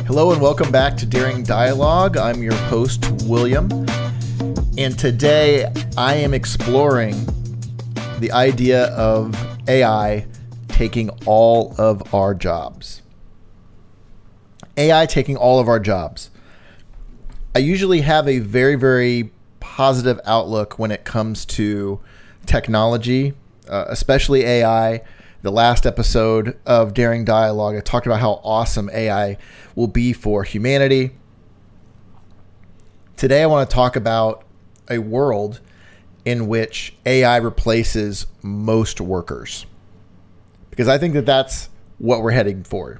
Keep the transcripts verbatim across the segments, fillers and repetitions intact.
Hello and welcome back to Daring Dialogue. I'm your host, William. And today I am exploring the idea of A I taking all of our jobs. A I taking all of our jobs. I usually have a very, very positive outlook when it comes to technology, uh, especially A I. The last episode of Daring Dialogue, I talked about how awesome A I will be for humanity. Today, I want to talk about a world in which A I replaces most workers, because I think that that's what we're heading for.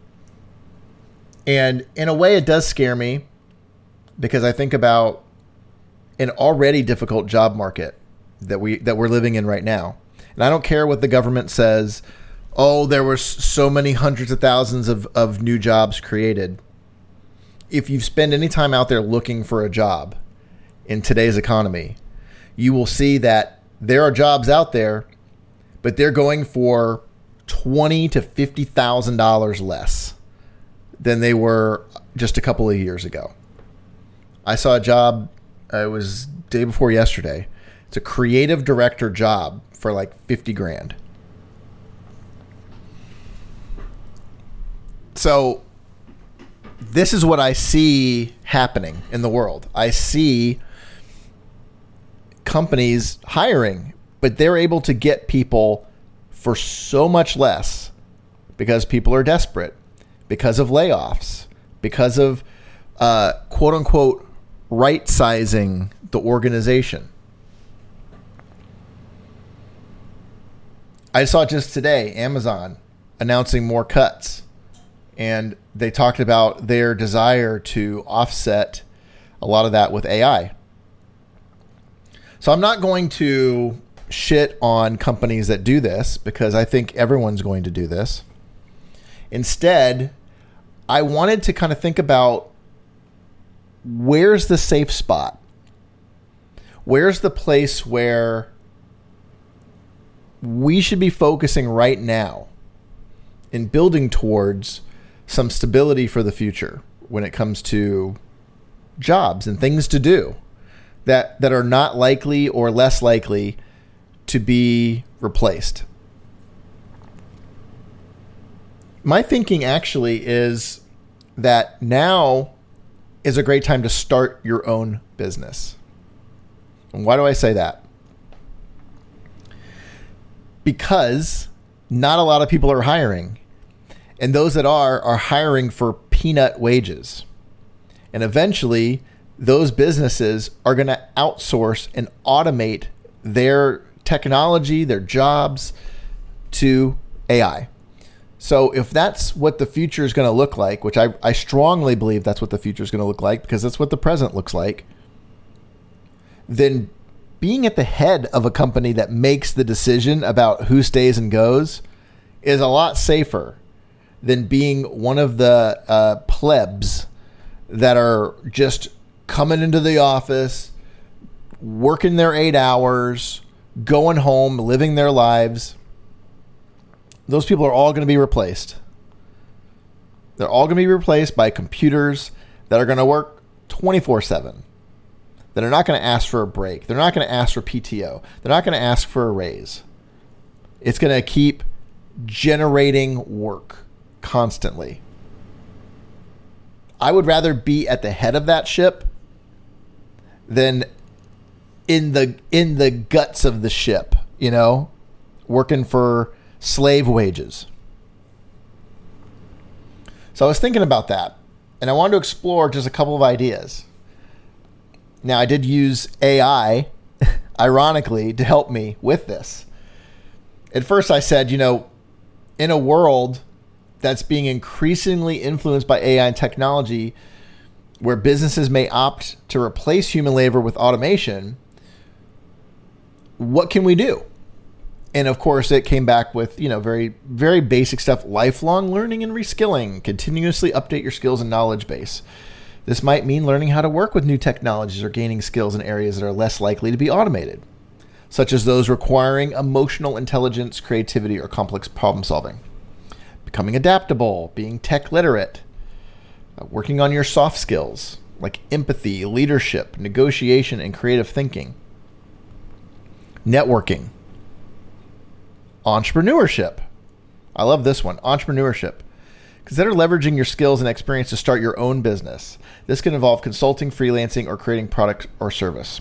And in a way, it does scare me, because I think about an already difficult job market that we that we're living in right now. And I don't care what the government says. Oh, there were so many hundreds of thousands of, of new jobs created. If you spend any time out there looking for a job in today's economy, you will see that there are jobs out there, but they're going for twenty thousand to fifty thousand dollars less than they were just a couple of years ago. I saw a job, uh, it was day before yesterday. It's a creative director job for like fifty grand. So this is what I see happening in the world. I see companies hiring, but they're able to get people for so much less because people are desperate, because of layoffs, because of uh, quote unquote right sizing the organization. I saw just today Amazon announcing more cuts, and they talked about their desire to offset a lot of that with A I. So I'm not going to shit on companies that do this, because I think everyone's going to do this. Instead, I wanted to kind of think about, where's the safe spot? Where's the place where we should be focusing right now in building towards some stability for the future when it comes to jobs and things to do that, that are not likely or less likely to be replaced? My thinking actually is that now is a great time to start your own business. And why do I say that? Because not a lot of people are hiring, and those that are are hiring for peanut wages. And eventually those businesses are going to outsource and automate their technology, their jobs to A I. So if that's what the future is going to look like, which I, I strongly believe that's what the future is going to look like, because that's what the present looks like, then being at the head of a company that makes the decision about who stays and goes is a lot safer than being one of the uh, plebs that are just coming into the office, working their eight hours, going home, living their lives. Those people are all going to be replaced. They're all going to be replaced by computers that are going to work twenty-four seven. That are not going to ask for a break. They're not going to ask for P T O. They're not going to ask for a raise. It's going to keep generating work constantly. I would rather be at the head of that ship than in the in the guts of the ship, you know, working for slave wages. So I was thinking about that, and I wanted to explore just a couple of ideas. Now, I did use A I, ironically, to help me with this. At first, I said, you know, in a world that's being increasingly influenced by A I and technology, where businesses may opt to replace human labor with automation, what can we do? And of course, it came back with, you know, very, very basic stuff: lifelong learning and reskilling, continuously update your skills and knowledge base. This might mean learning how to work with new technologies or gaining skills in areas that are less likely to be automated, such as those requiring emotional intelligence, creativity, or complex problem solving. Becoming adaptable, being tech literate, Uh, working on your soft skills like empathy, leadership, negotiation, and creative thinking. Networking. Entrepreneurship. I love this one. Entrepreneurship. Consider leveraging your skills and experience to start your own business. This can involve consulting, freelancing, or creating product or service.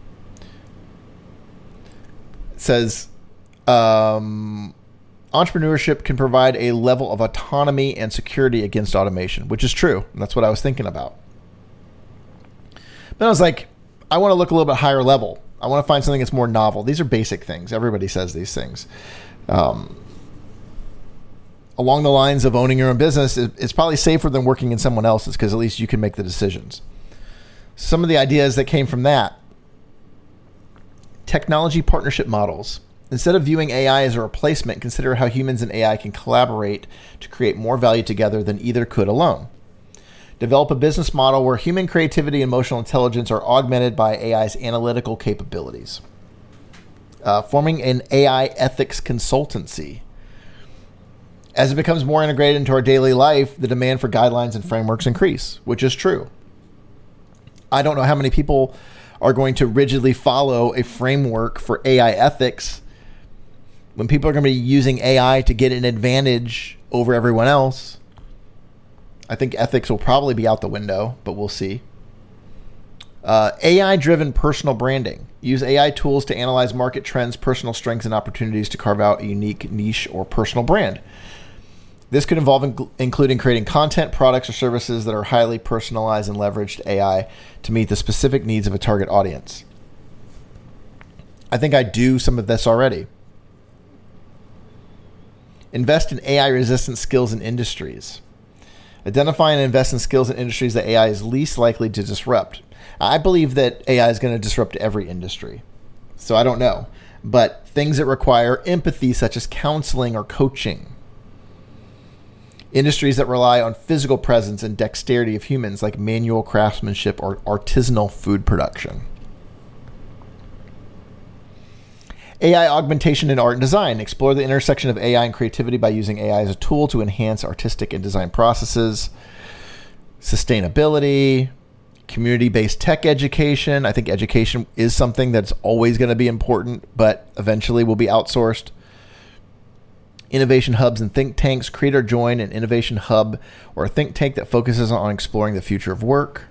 It says, um, entrepreneurship can provide a level of autonomy and security against automation, which is true. And that's what I was thinking about. But I was like, I want to look a little bit higher level. I want to find something that's more novel. These are basic things. Everybody says these things. Um, along the lines of owning your own business, it's probably safer than working in someone else's because at least you can make the decisions. Some of the ideas that came from that. Technology partnership models. Instead of viewing A I as a replacement, consider how humans and A I can collaborate to create more value together than either could alone. Develop a business model where human creativity and emotional intelligence are augmented by A I's analytical capabilities. Uh, forming an A I ethics consultancy. As it becomes more integrated into our daily life, the demand for guidelines and frameworks increase, which is true. I don't know how many people are going to rigidly follow a framework for A I ethics when people are going to be using A I to get an advantage over everyone else. I think ethics will probably be out the window, but we'll see. Uh, A I-driven personal branding. Use A I tools to analyze market trends, personal strengths, and opportunities to carve out a unique niche or personal brand. This could involve in- including creating content, products, or services that are highly personalized and leveraged A I to meet the specific needs of a target audience. I think I do some of this already. Invest in A I-resistant skills and industries. Identify and invest in skills and industries that A I is least likely to disrupt. I believe that A I is going to disrupt every industry. So I don't know. But things that require empathy, such as counseling or coaching. Industries that rely on physical presence and dexterity of humans, like manual craftsmanship or artisanal food production. A I augmentation in art and design. Explore the intersection of A I and creativity by using A I as a tool to enhance artistic and design processes. Sustainability. Community-based tech education. I think education is something that's always going to be important, but eventually will be outsourced. Innovation hubs and think tanks. Create or join an innovation hub or a think tank that focuses on exploring the future of work.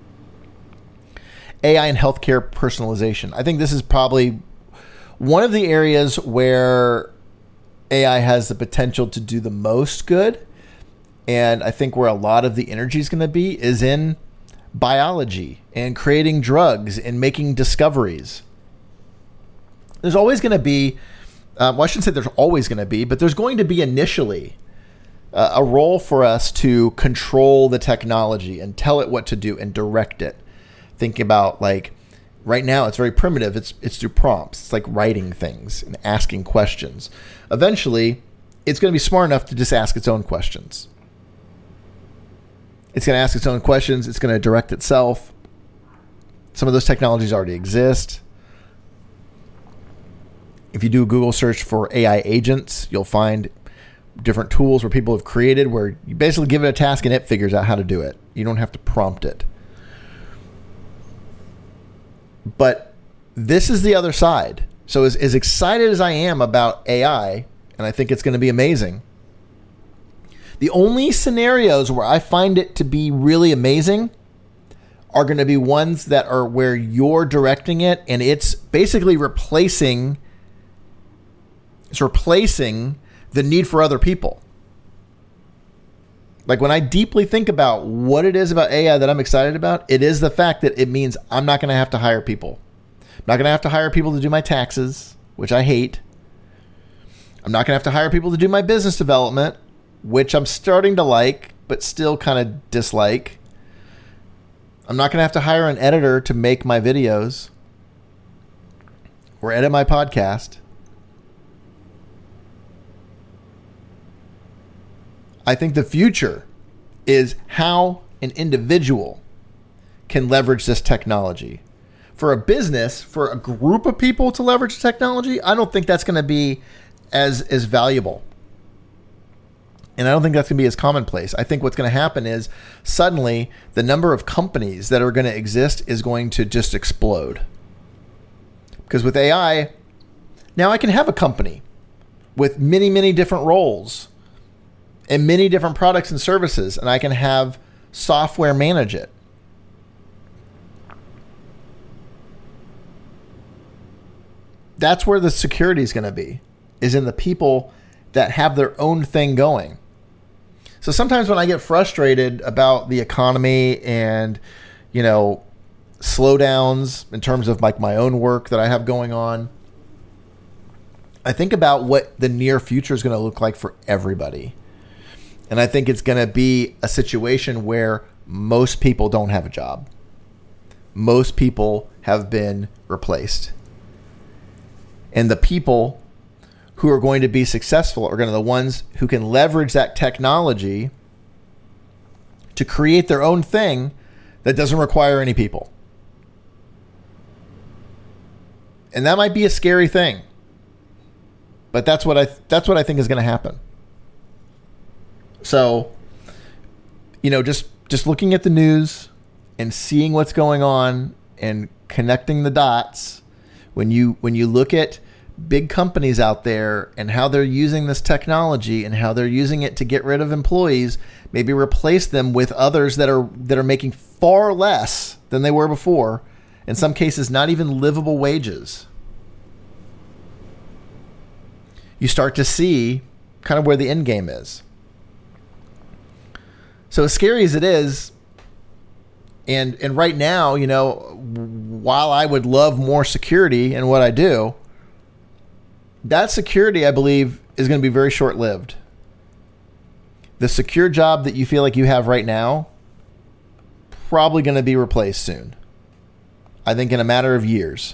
A I and healthcare personalization. I think this is probably one of the areas where A I has the potential to do the most good. And I think where a lot of the energy is going to be is in biology and creating drugs and making discoveries. There's always going to be Um, well, I shouldn't say there's always going to be, but there's going to be initially uh, a role for us to control the technology and tell it what to do and direct it. Think about, like, right now it's very primitive. It's it's through prompts. It's like writing things and asking questions. Eventually, it's going to be smart enough to just ask its own questions. It's going to ask its own questions. It's going to direct itself. Some of those technologies already exist. If you do a Google search for A I agents, you'll find different tools where people have created where you basically give it a task and it figures out how to do it. You don't have to prompt it. But this is the other side. So as, as excited as I am about A I, and I think it's going to be amazing, the only scenarios where I find it to be really amazing are going to be ones that are where you're directing it and it's basically replacing It's replacing the need for other people. Like when I deeply think about what it is about A I that I'm excited about, it is the fact that it means I'm not going to have to hire people. I'm not going to have to hire people to do my taxes, which I hate. I'm not going to have to hire people to do my business development, which I'm starting to like, but still kind of dislike. I'm not going to have to hire an editor to make my videos or edit my podcast. I think the future is how an individual can leverage this technology. For a business, for a group of people to leverage the technology, I don't think that's going to be as, as valuable. And I don't think that's going to be as commonplace. I think what's going to happen is suddenly the number of companies that are going to exist is going to just explode. Because with A I, now I can have a company with many, many different roles and many different products and services, and I can have software manage it. That's where the security is going to be, is in the people that have their own thing going. So sometimes when I get frustrated about the economy and, you know, slowdowns in terms of like my own work that I have going on, I think about what the near future is going to look like for everybody. And I think it's going to be a situation where most people don't have a job. Most people have been replaced. And the people who are going to be successful are going to be the ones who can leverage that technology to create their own thing that doesn't require any people. And that might be a scary thing. But that's what I that's what I think is going to happen. So, you know, just just looking at the news and seeing what's going on and connecting the dots, when you when you look at big companies out there and how they're using this technology and how they're using it to get rid of employees, maybe replace them with others that are that are making far less than they were before, in some cases not even livable wages. You start to see kind of where the end game is. So as scary as it is, and and right now, you know, while I would love more security in what I do, that security, I believe, is going to be very short-lived. The secure job that you feel like you have right now, probably going to be replaced soon. I think in a matter of years.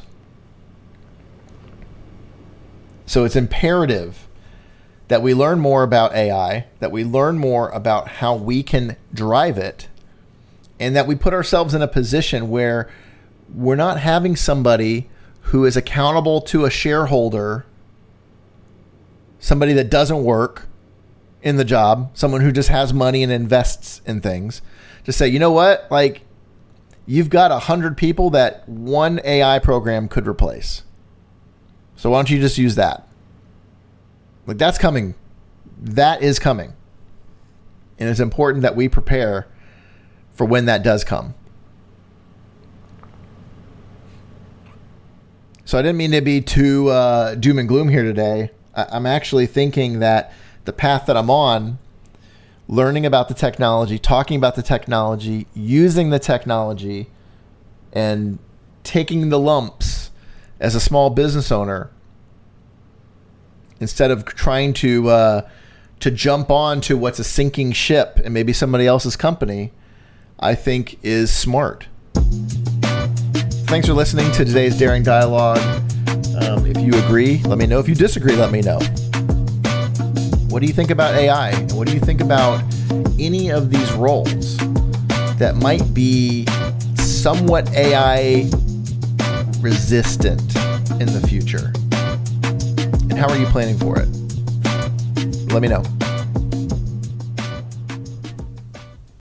So it's imperative that we learn more about A I, that we learn more about how we can drive it, and that we put ourselves in a position where we're not having somebody who is accountable to a shareholder, somebody that doesn't work in the job, someone who just has money and invests in things, to say, you know what, like, you've got a hundred people that one A I program could replace. So why don't you just use that? Like, that's coming. That is coming. And it's important that we prepare for when that does come. So I didn't mean to be too uh, doom and gloom here today. I- I'm actually thinking that the path that I'm on, learning about the technology, talking about the technology, using the technology, and taking the lumps as a small business owner, instead of trying to uh, to jump on to what's a sinking ship and maybe somebody else's company, I think is smart. Thanks for listening to today's Daring Dialogue. Um, if you agree, let me know. If you disagree, let me know. What do you think about A I? And what do you think about any of these roles that might be somewhat A I resistant in the future? And how are you planning for it? Let me know.